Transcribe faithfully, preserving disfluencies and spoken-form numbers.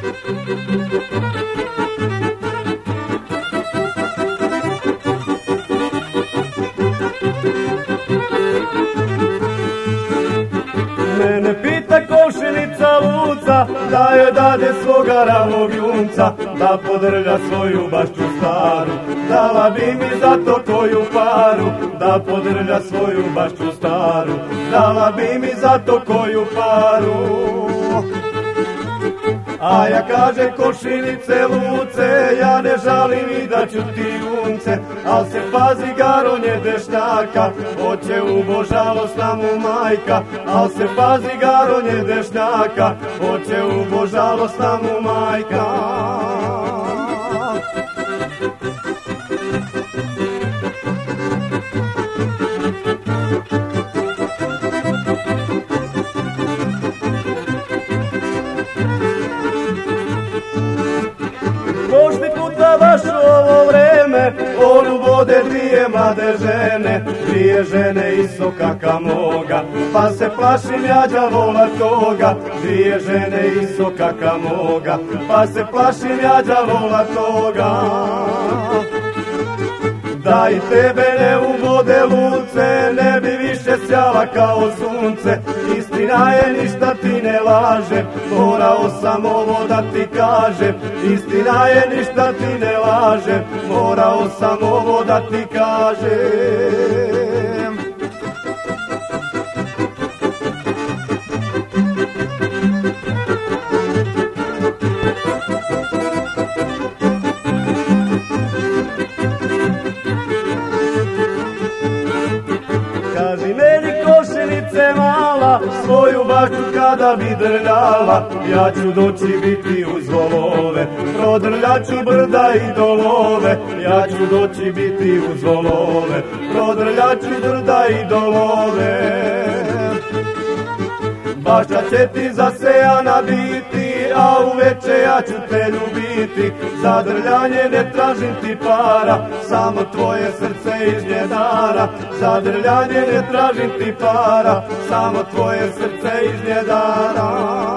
Mene pita komšinica Luca da joj dade svoga ravnog junca, da podrlja svoju bašću staru. Dala bi mi za to koju paru, da podrlja svoju bašću staru. Dala bi mi za to koju paru. A ja kaže komšinice Luce, ja ne žalim i da ću ti junce, al se pazi garonje dešnjaka, hoće u božalost na mu majka. Al se pazi garonje dešnjaka, hoće u božalost na mu majka. Prošli puta baš u ovo vreme on uvode dvije mlade žene, dvije žene isoka ka moga, pa se plašim ja đavola toga. Dvije žene isoka ka moga, pa se plašim ja đavola toga. Da i tebe ne uvode Luce, ne bi više sjala kao sunce. Istina je, ništa ti ne laže, morao sam ovo da ti kažem. Istina je, ništa ti ne laže, morao sam ovo da ti kažem. Kaži meni komšinice mala, svoju bašću kada bi drljala, ja ću doći biti uz volove, prodrljaću brda i dolove. Ja ću doći biti uz volove, prodrljaću brda i dolove. Bašća će ti zasejana biti, a uveče ja ću te ljubiti. Za drljanje ne tražim ti para, samo tvoje srce iz njedara. Za drljanje ne tražim ti para, samo tvoje srce iz njedara.